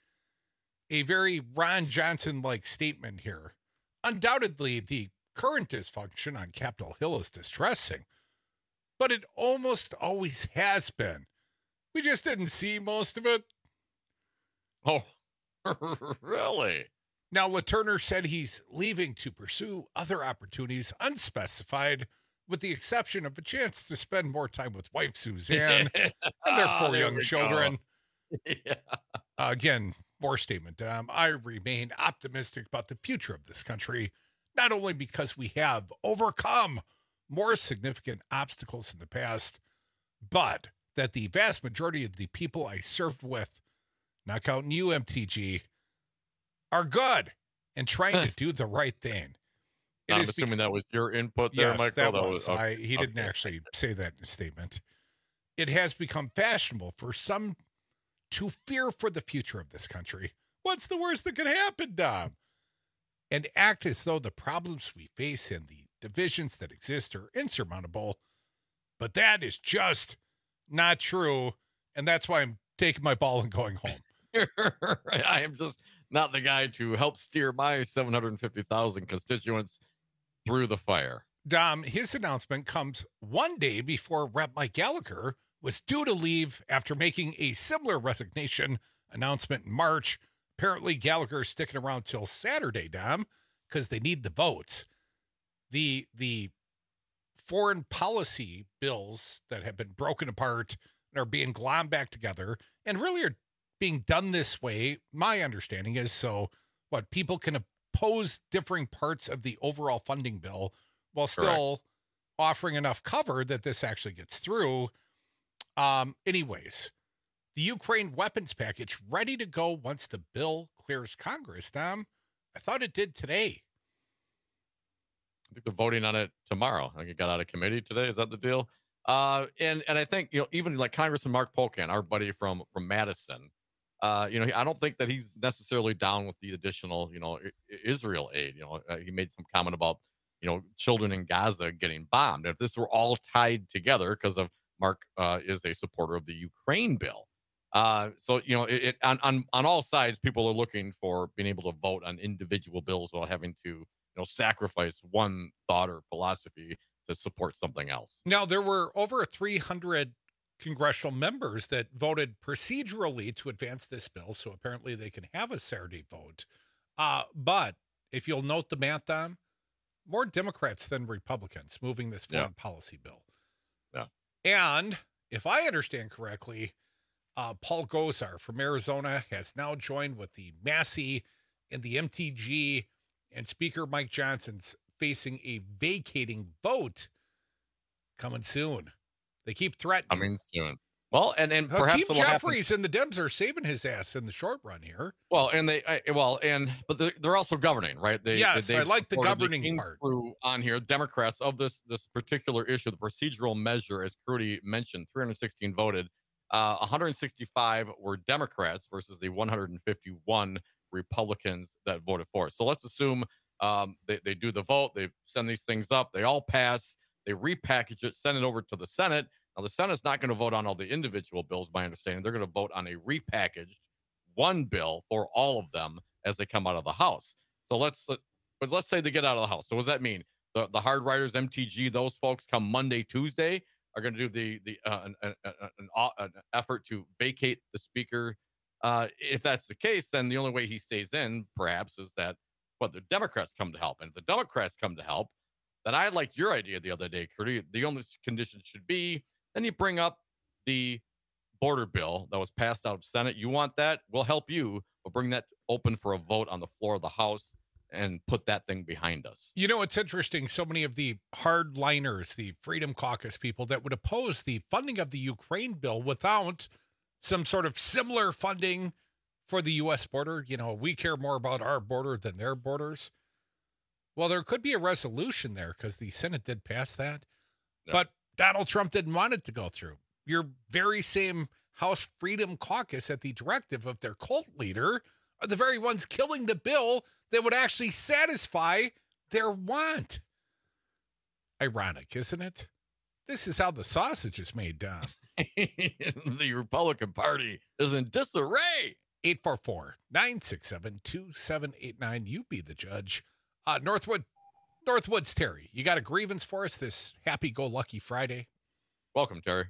Ron Johnson-like statement here. Undoubtedly, the current dysfunction on Capitol Hill is distressing, but it almost always has been. We just didn't see most of it. Oh, really? Now, LaTurner said he's leaving to pursue other opportunities unspecified, with the exception of a chance to spend more time with wife Suzanne and their 4 young children. Yeah. Again, more statement. I remain optimistic about the future of this country, not only because we have overcome more significant obstacles in the past, but that the vast majority of the people I served with, not counting you, MTG, are good and trying to do the right thing. I'm assuming that was your input there, yes, Michael. That was. He didn't actually say that in a statement. It has become fashionable for some to fear for the future of this country. What's the worst that could happen, Dom? And act as though the problems we face and the divisions that exist are insurmountable. But that is just not true. And that's why I'm taking my ball and going home. I am just not the guy to help steer my 750,000 constituents through the fire. Dom, his announcement comes one day before Rep. Mike Gallagher was due to leave after making a similar resignation announcement in March. Apparently, Gallagher's sticking around till Saturday, Dom, because they need the votes. The foreign policy bills that have been broken apart and are being glommed back together and really are being done this way, my understanding is so what people can oppose differing parts of the overall funding bill while still offering enough cover that this actually gets through. Anyways, the Ukraine weapons package ready to go once the bill clears Congress, Tom. I thought it did today. I think they're voting on it tomorrow. I think it got out of committee today. Is that the deal? And I think, even like Congressman Mark Pocan, our buddy from Madison, I don't think that he's necessarily down with the additional, Israel aid. He made some comment about, children in Gaza getting bombed. If this were all tied together, because of Mark is a supporter of the Ukraine bill. So, on all sides, people are looking for being able to vote on individual bills without having to, sacrifice one thought or philosophy to support something else. Now, there were over 300 congressional members that voted procedurally to advance this bill, so apparently they can have a Saturday vote. But if you'll note the math, Dom, more Democrats than Republicans moving this foreign policy bill. Yeah. And if I understand correctly, Paul Gosar from Arizona has now joined with the Massey and the MTG, and Speaker Mike Johnson's facing a vacating vote coming soon. They keep threatening. Coming soon. Well, and perhaps Keith Jeffries and the Dems are saving his ass in the short run here. Well, but they're also governing, right? I like the governing part. On here, Democrats of this particular issue, the procedural measure, as Crudy mentioned, 316 voted. 165 were Democrats versus the 151 Republicans that voted for it. So let's assume they do the vote, they send these things up, they all pass, they repackage it, send it over to the Senate. Now, the Senate's not going to vote on all the individual bills, my understanding. They're going to vote on a repackaged one bill for all of them as they come out of the House. So let's say they get out of the House. So what does that mean? The hard writers, MTG, those folks come Monday, Tuesday, are going to do an effort to vacate the speaker. If that's the case, then the only way he stays in, perhaps, is that the Democrats come to help. And if the Democrats come to help, then I liked your idea the other day, Curdy. The only condition should be then you bring up the border bill that was passed out of Senate. You want that? We'll help you. We'll bring that open for a vote on the floor of the House and put that thing behind us. You know, it's interesting. So many of the hardliners, the Freedom Caucus people that would oppose the funding of the Ukraine bill without some sort of similar funding for the U.S. border. You know, we care more about our border than their borders. Well, there could be a resolution there because the Senate did pass that. Yeah. But Donald Trump didn't want it to go through. Your very same House Freedom Caucus, at the directive of their cult leader, are the very ones killing the bill that would actually satisfy their want. Ironic, isn't it? This is how the sausage is made, Don. The Republican Party is in disarray. 844-967-2789. You be the judge. Northwoods Terry, you got a grievance for us this happy-go-lucky Friday? Welcome, Terry.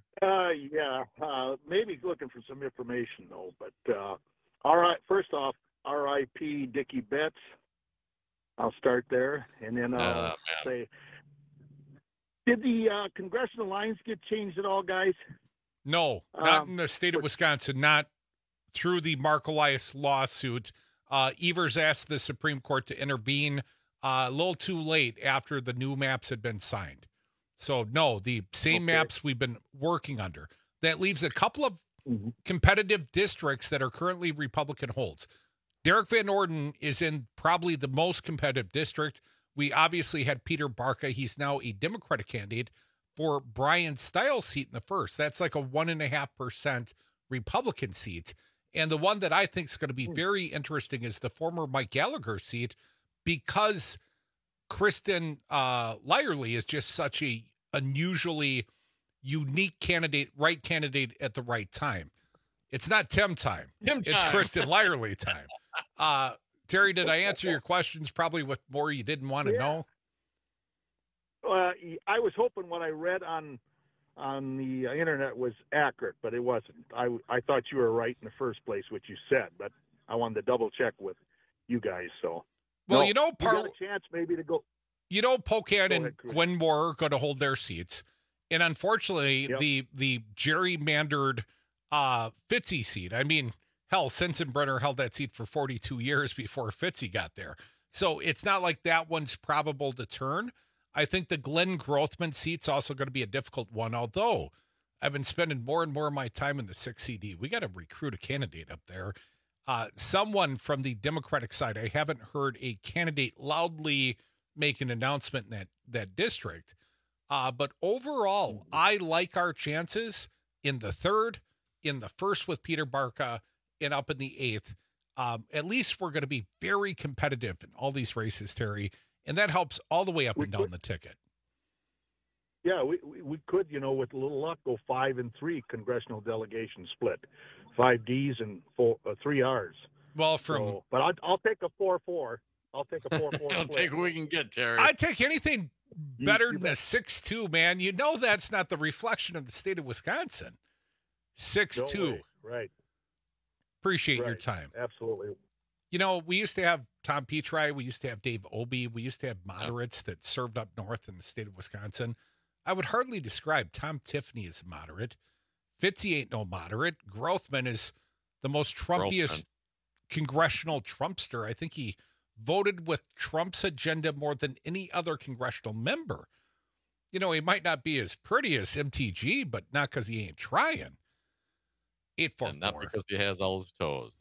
Maybe looking for some information, though. But all right, first off, R.I.P. Dickie Betts. I'll start there, and then I'll say, did the congressional lines get changed at all, guys? No, not in the state of Wisconsin, not through the Mark Elias lawsuit. Evers asked the Supreme Court to intervene a little too late after the new maps had been signed. So, no, the same maps we've been working under. That leaves a couple of competitive districts that are currently Republican holds. Derek Van Orden is in probably the most competitive district. We obviously had Peter Barca. He's now a Democratic candidate for Brian Stiles' seat in the first. That's like a 1.5% Republican seat. And the one that I think is going to be very interesting is the former Mike Gallagher seat, because Kristen Lyerly is just such a unusually unique candidate, right candidate at the right time. It's not Tim time. It's Kristen Lyerly time. Terry, did I answer your questions probably with more you didn't want to know? I was hoping what I read on the internet was accurate, but it wasn't. I thought you were right in the first place, what you said, but I wanted to double check with you guys. So, well, you got a chance maybe to go. You know, Pocan and Glenmore are going to hold their seats, and unfortunately, the gerrymandered Fitzy seat. I mean, hell, Sensenbrenner held that seat for 42 years before Fitzy got there. So it's not like that one's probable to turn. I think the Glenn Grothman seat's also going to be a difficult one, although I've been spending more and more of my time in the 6 CD. We got to recruit a candidate up there. Someone from the Democratic side. I haven't heard a candidate loudly make an announcement in that district. But overall, I like our chances in the 3rd, in the 1st with Peter Barca, and up in the 8th. At least we're going to be very competitive in all these races, Terry, and that helps all the way up and down the ticket. Yeah, we could, with a little luck, go 5 and 3 congressional delegation split, 5 Ds and 3 Rs. Well, but I'll take a 4-4. I'll take a 4-4. I'll take what we can get, Terry. I'd take anything better than a 6-2, man. You know that's not the reflection of the state of Wisconsin. 6-2. Right. Appreciate your time. Absolutely. We used to have Tom Petri. We used to have Dave Obey. We used to have moderates that served up north in the state of Wisconsin. I would hardly describe Tom Tiffany as a moderate. Fitzy ain't no moderate. Grothman is the most Trumpiest congressional Trumpster. I think he voted with Trump's agenda more than any other congressional member. He might not be as pretty as MTG, but not because he ain't trying. 844. And not because he has all his toes.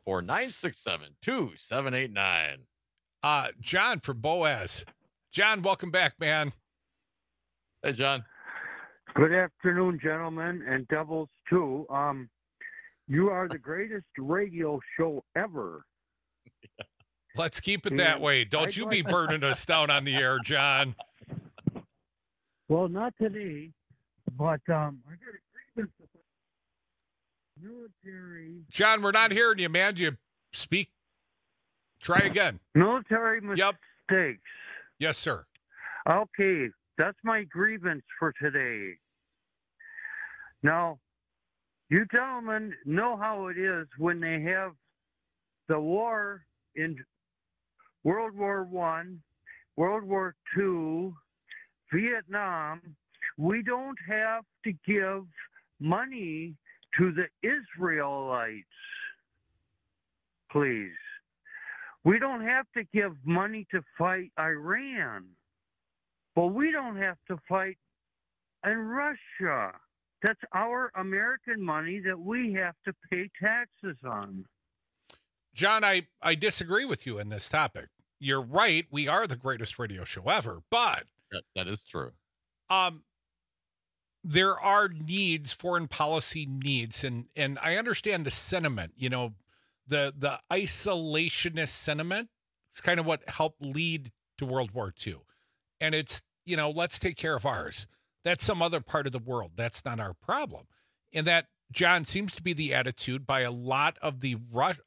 844-967-2789. John from Boaz. John, welcome back, man. Hey, John. Good afternoon, gentlemen, and Devils too. You are the greatest radio show ever. Let's keep it that way. Don't you be burning us down on the air, John. Well, not today, but I got a grievance with military. John, we're not hearing you, man. Do you speak? Try again. Military mistakes. Yes, sir. Okay, that's my grievance for today. Now, you gentlemen know how it is when they have the war in World War I, World War II, Vietnam. We don't have to give money to the Israelites, please. We don't have to give money to fight Iran, but we don't have to fight in Russia. That's our American money that we have to pay taxes on. John, I disagree with you in this topic. You're right. We are the greatest radio show ever, but that is true. There are needs, foreign policy needs, and I understand the sentiment, you know, the isolationist sentiment. It's kind of what helped lead to World War II. And it's, you know, let's take care of ours. That's some other part of the world. That's not our problem. And that, John, seems to be the attitude by a lot of the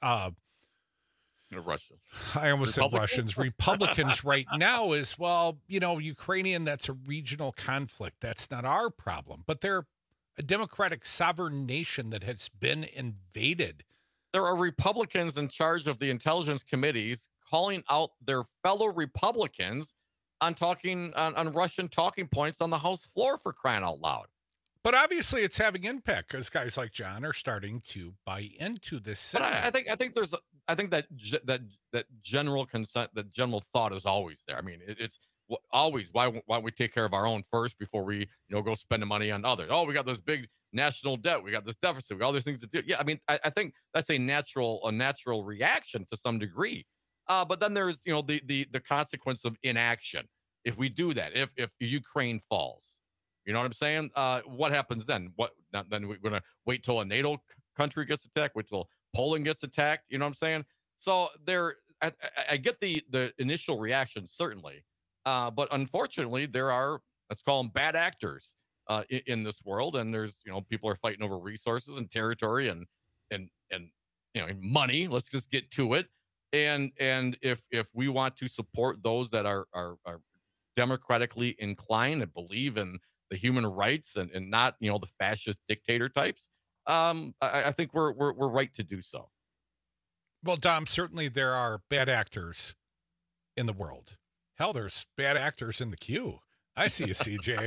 Russians. I almost said Russians. Republicans right now is, well, you know, Ukrainian, that's a regional conflict. That's not our problem. But they're a democratic sovereign nation that has been invaded. There are Republicans in charge of the intelligence committees calling out their fellow Republicans on Russian talking points on the House floor, for crying out loud. But obviously it's having impact because guys like John are starting to buy into this. But I think that general consent, that general thought is always there. I mean, it's always why we take care of our own first before we, you know, go spending money on others. Oh, we got this big national debt, we got this deficit, we got all these things to do. Yeah, I mean, I think that's a natural reaction to some degree. But then there's, you know, the consequence of inaction. If we do that, if Ukraine falls, you know what I'm saying? What happens then? Then we're going to wait till a NATO country gets attacked, wait till Poland gets attacked. You know what I'm saying? So I get the initial reaction, certainly. But unfortunately, there are, let's call them bad actors in this world. And there's, you know, people are fighting over resources and territory and you know, money. Let's just get to it. And if we want to support those that are democratically inclined and believe in the human rights and not, you know, the fascist dictator types, I think we're right to do so. Well, Dom, certainly there are bad actors in the world. Hell, there's bad actors in the queue. I see you, CJ.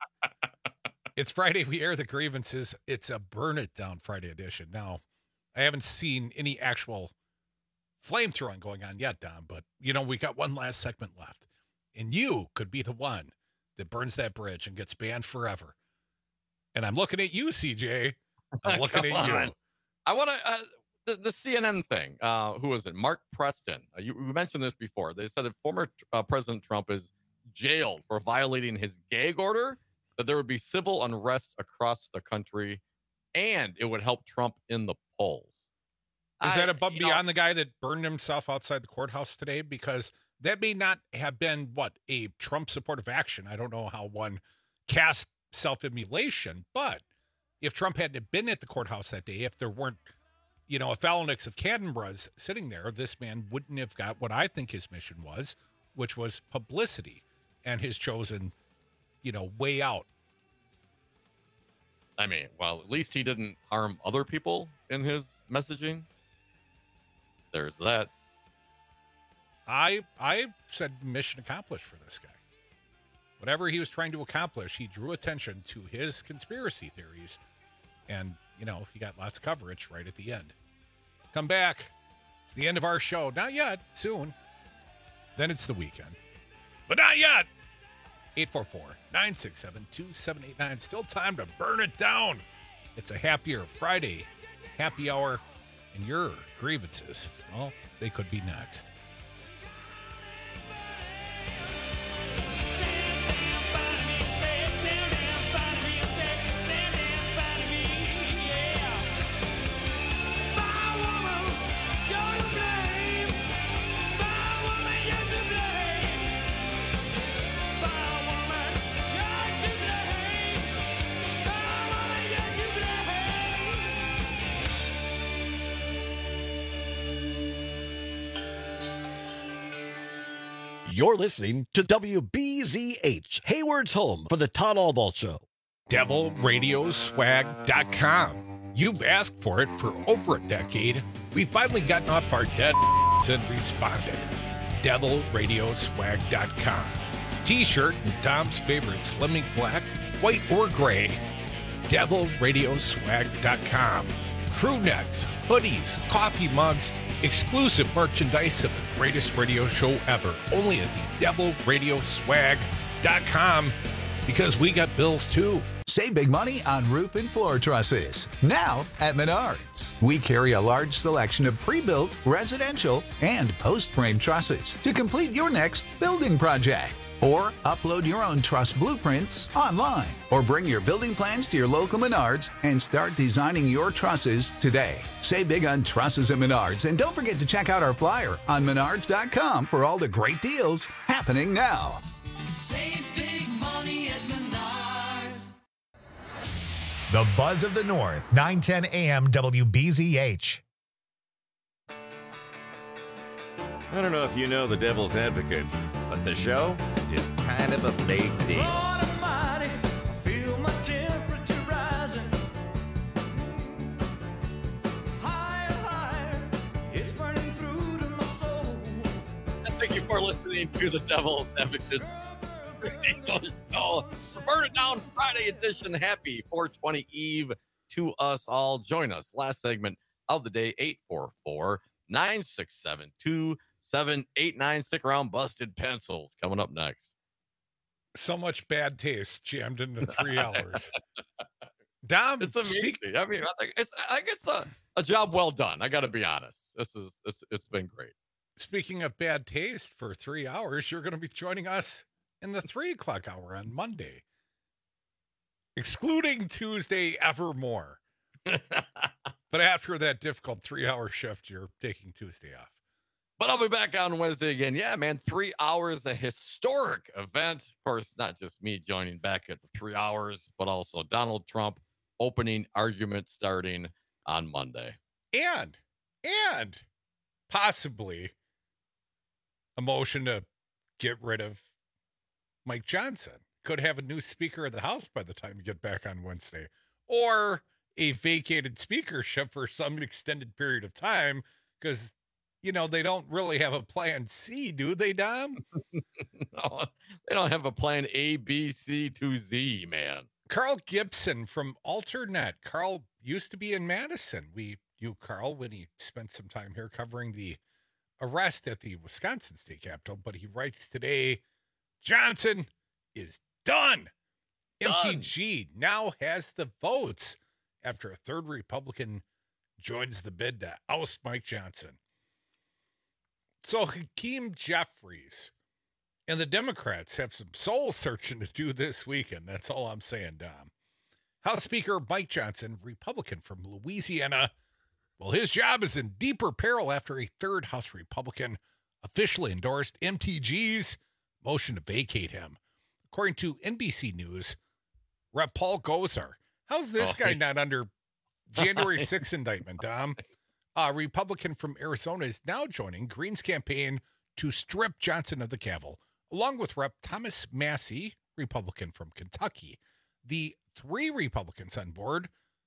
It's Friday. We air the grievances. It's a Burn It Down Friday edition. Now, I haven't seen any actual flamethrowing going on yet, Dom, but, you know, we got one last segment left. And you could be the one that burns that bridge and gets banned forever. And I'm looking at you, CJ. I'm looking at you. I want to, the CNN thing. Who was it? Mark Preston. You mentioned this before. They said if former President Trump is jailed for violating his gag order, that there would be civil unrest across the country and it would help Trump in the polls. Is that above beyond the guy that burned himself outside the courthouse today? Because that may not have been, a Trump supportive action. I don't know how one cast self-immolation, but if Trump hadn't been at the courthouse that day, if there weren't, you know, a phalanx of Canberras sitting there, this man wouldn't have got what I think his mission was, which was publicity and his chosen, you know, way out. I mean, well, at least he didn't harm other people in his messaging. There's that. I said mission accomplished for this guy. Whatever he was trying to accomplish, he drew attention to his conspiracy theories. And, you know, he got lots of coverage right at the end. Come back. It's the end of our show. Not yet. Soon. Then it's the weekend. But not yet. 844-967-2789. Still time to burn it down. It's a happier Friday happy hour. And your grievances, well, they could be next. You're listening to WBZH, Hayward's home for the Todd Albaugh Show. DevilRadioswag.com. You've asked for it for over a decade. We've finally gotten off our dead and responded. DevilRadioswag.com. T-shirt in Dom's favorite Slimming black, white, or gray. devilradioswag.com. Crew necks, hoodies, coffee mugs, exclusive merchandise of the greatest radio show ever. Only at the devilradioswag.com, because we got bills too. Save big money on roof and floor trusses. Now at Menards. We carry a large selection of pre-built, residential, and post-frame trusses to complete your next building project. Or upload your own truss blueprints online. Or bring your building plans to your local Menards and start designing your trusses today. Save big on trusses at Menards. And don't forget to check out our flyer on Menards.com for all the great deals happening now. Save big money at Menards. The Buzz of the North, 910 AM WBZH. I don't know if you know the Devil's Advocates, but the show is kind of a big deal. Lord Almighty, I feel my temperature rising. Higher, higher, it's burning through to my soul. And thank you for listening to the Devil's Advocates radio show. Burn It Down Friday edition. Happy 420 Eve to us all. Join us. Last segment of the day, 844-967-2789. Stick around. Busted Pencils coming up next. So much bad taste jammed into 3 hours. Dom, it's amazing. I mean, I think it's a job well done. I got to be honest. It's been great. Speaking of bad taste, for 3 hours, you're going to be joining us in the 3 o'clock hour on Monday, excluding Tuesday evermore. But after that difficult 3-hour shift, you're taking Tuesday off. But I'll be back on Wednesday again. Yeah, man, 3 hours, a historic event. Of course, not just me joining back at the 3 hours, but also Donald Trump opening argument starting on Monday. And possibly a motion to get rid of Mike Johnson. Could have a new Speaker of the House by the time you get back on Wednesday. Or a vacated speakership for some extended period of time, because they don't really have a plan C, do they, Dom? No, they don't have a plan A, B, C to Z, man. Carl Gibson from Alternet. Carl used to be in Madison. We knew Carl when he spent some time here covering the arrest at the Wisconsin State Capitol, but he writes today, Johnson is done. MTG now has the votes after a third Republican joins the bid to oust Mike Johnson. So Hakeem Jeffries and the Democrats have some soul searching to do this weekend. That's all I'm saying, Dom. House Speaker Mike Johnson, Republican from Louisiana, well, his job is in deeper peril after a third House Republican officially endorsed MTG's motion to vacate him. According to NBC News, Rep. Paul Gosar. How's this guy not under January 6th indictment, Dom? A Republican from Arizona is now joining Green's campaign to strip Johnson of the gavel, along with Rep. Thomas Massie, Republican from Kentucky. The 3 Republicans on board,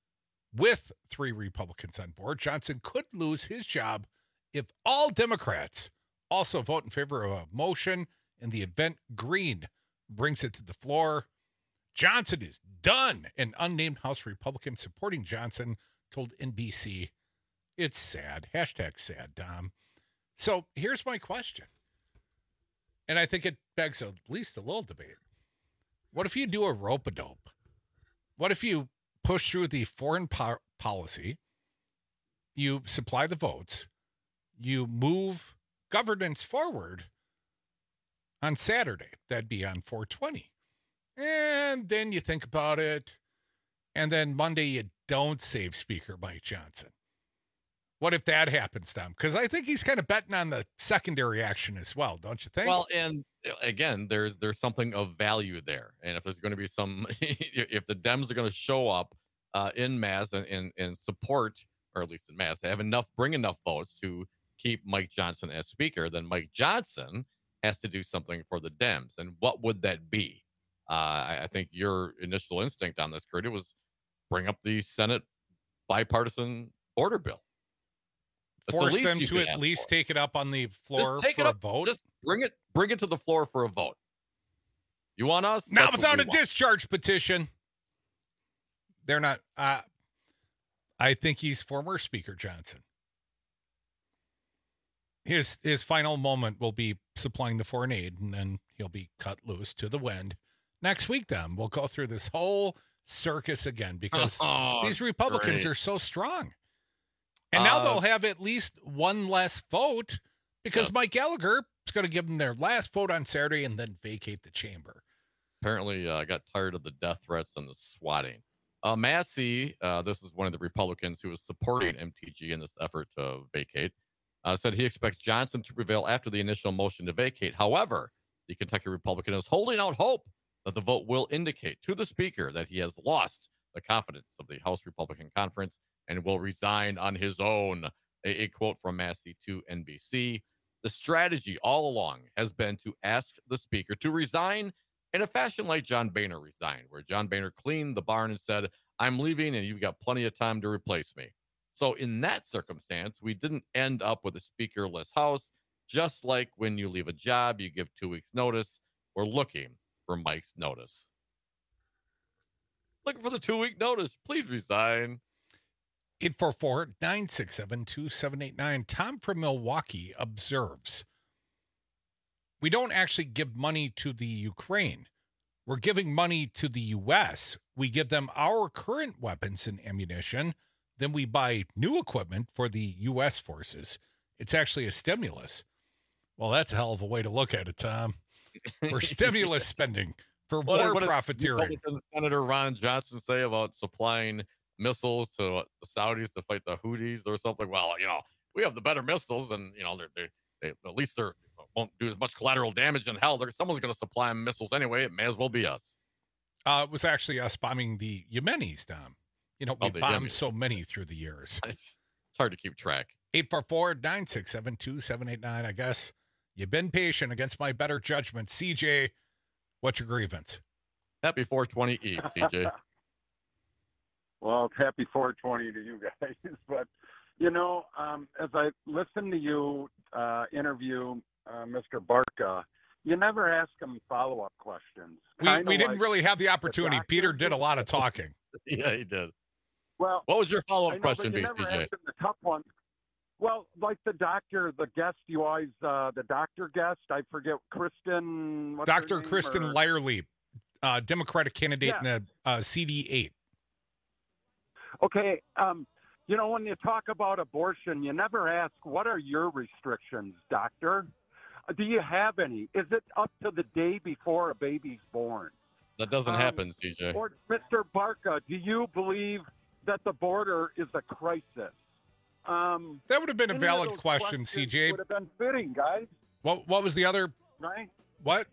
Johnson could lose his job if all Democrats also vote in favor of a motion in the event Green brings it to the floor. Johnson is done. An unnamed House Republican supporting Johnson told NBC. It's sad. Hashtag sad, Dom. So here's my question. And I think it begs at least a little debate. What if you do a rope-a-dope? What if you push through the foreign policy, you supply the votes, you move governance forward on Saturday? That'd be on 420. And then you think about it, and then Monday you don't save Speaker Mike Johnson. What if that happens, Tom? Because I think he's kind of betting on the secondary action as well, don't you think? Well, and again, there's something of value there. And if there's going to be if the Dems are going to show up in mass and support, or at least in mass, bring enough votes to keep Mike Johnson as Speaker, then Mike Johnson has to do something for the Dems. And what would that be? I think your initial instinct on this, Curtis, was bring up the Senate bipartisan border bill. Force them to at least take it up on the floor for a vote. Just bring it to the floor for a vote. You want us? Not without a discharge petition. They're not. I think he's former Speaker Johnson. His final moment will be supplying the foreign aid, and then he'll be cut loose to the wind. Next week, then, we'll go through this whole circus again because these Republicans are so strong. And now they'll have at least one less vote because Mike Gallagher is going to give them their last vote on Saturday and then vacate the chamber. Apparently, got tired of the death threats and the swatting. Massey, this is one of the Republicans who was supporting MTG in this effort to vacate, said he expects Johnson to prevail after the initial motion to vacate. However, the Kentucky Republican is holding out hope that the vote will indicate to the Speaker that he has lost the confidence of the House Republican Conference and will resign on his own. A quote from Massey to NBC. The strategy all along has been to ask the Speaker to resign in a fashion like John Boehner resigned, where John Boehner cleaned the barn and said, I'm leaving and you've got plenty of time to replace me. So in that circumstance, we didn't end up with a speakerless House. Just like when you leave a job, you give 2 weeks notice. We're looking for Mike's notice. Looking for the 2-week notice. Please resign. 844-967-2789. Tom from Milwaukee observes, we don't actually give money to the Ukraine. We're giving money to the U.S. We give them our current weapons and ammunition. Then we buy new equipment for the U.S. forces. It's actually a stimulus. Well, that's a hell of a way to look at it, Tom. We're stimulus spending for war profiteering. What does Senator Ron Johnson say about supplying missiles to the Saudis to fight the Houthis or something? Well, we have the better missiles, and they at least they won't do as much collateral damage in hell. Someone's going to supply them missiles anyway. It may as well be us. It was actually us bombing the Yemenis, Tom. We bombed so many through the years. It's hard to keep track. 844-967-2789. I guess you've been patient against my better judgment. CJ, what's your grievance? Happy 420 Eve, CJ. Well, happy 420 to you guys. But, as I listen to you interview Mr. Barca, you never ask him follow-up questions. We didn't really have the opportunity. Peter did a lot of talking. Yeah, he did. Well, what was your follow-up question, BCJ? The tough one. Well, like the doctor, the guest you always, the doctor guest, I forget, Kristen. Dr. Kristen Lyerly, Democratic candidate in the CD8. Okay. When you talk about abortion, you never ask, what are your restrictions, doctor? Do you have any? Is it up to the day before a baby's born? That doesn't happen, CJ. Or Mr. Barca, do you believe that the border is a crisis? That would have been a valid question, CJ. Would have been fitting, guys. What was the other? Right? What?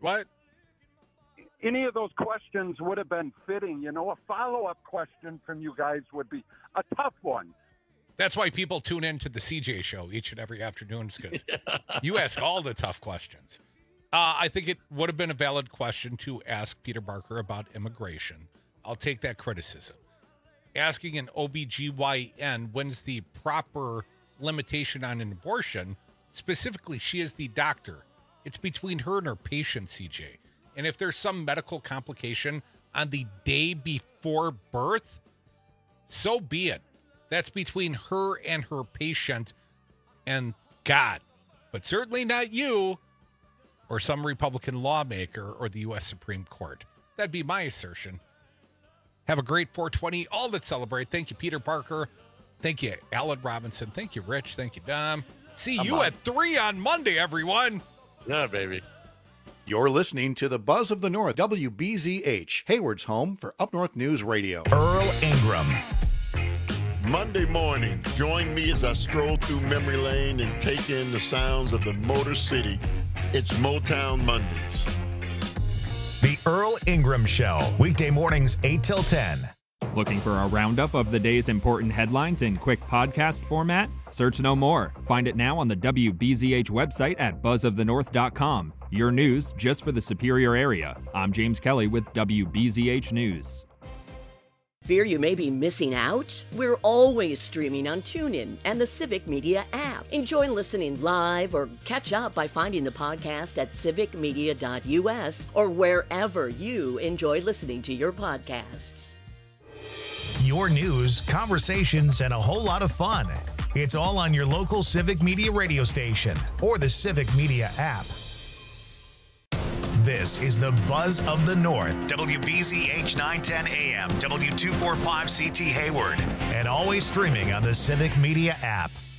Any of those questions would have been fitting. A follow-up question from you guys would be a tough one. That's why people tune in to the CJ show each and every afternoon, because you ask all the tough questions. I think it would have been a valid question to ask Peter Barker about immigration. I'll take that criticism. Asking an OBGYN when's the proper limitation on an abortion, specifically, she is the doctor. It's between her and her patient, CJ. And if there's some medical complication on the day before birth, so be it. That's between her and her patient and God, but certainly not you or some Republican lawmaker or the U.S. Supreme Court. That'd be my assertion. Have a great 420, all that celebrate. Thank you, Peter Parker. Thank you, Alan Robinson. Thank you, Rich. Thank you, Dom. See you at 3 on Monday, everyone. Yeah, baby. You're listening to the Buzz of the North, WBZH, Hayward's home for Up North News Radio. Earl Ingram. Monday morning, join me as I stroll through memory lane and take in the sounds of the Motor City. It's Motown Mondays. The Earl Ingram Show, weekday mornings 8 till 10. Looking for a roundup of the day's important headlines in quick podcast format? Search no more. Find it now on the WBZH website at buzzofthenorth.com. Your news just for the Superior area. I'm James Kelly with WBZH News. Fear you may be missing out? We're always streaming on TuneIn and the Civic Media app. Enjoy listening live or catch up by finding the podcast at civicmedia.us or wherever you enjoy listening to your podcasts. Your news, conversations, and a whole lot of fun. It's all on your local Civic Media radio station or the Civic Media app. This is the Buzz of the North, WBZH 910 AM, W245CT Hayward, and always streaming on the Civic Media app.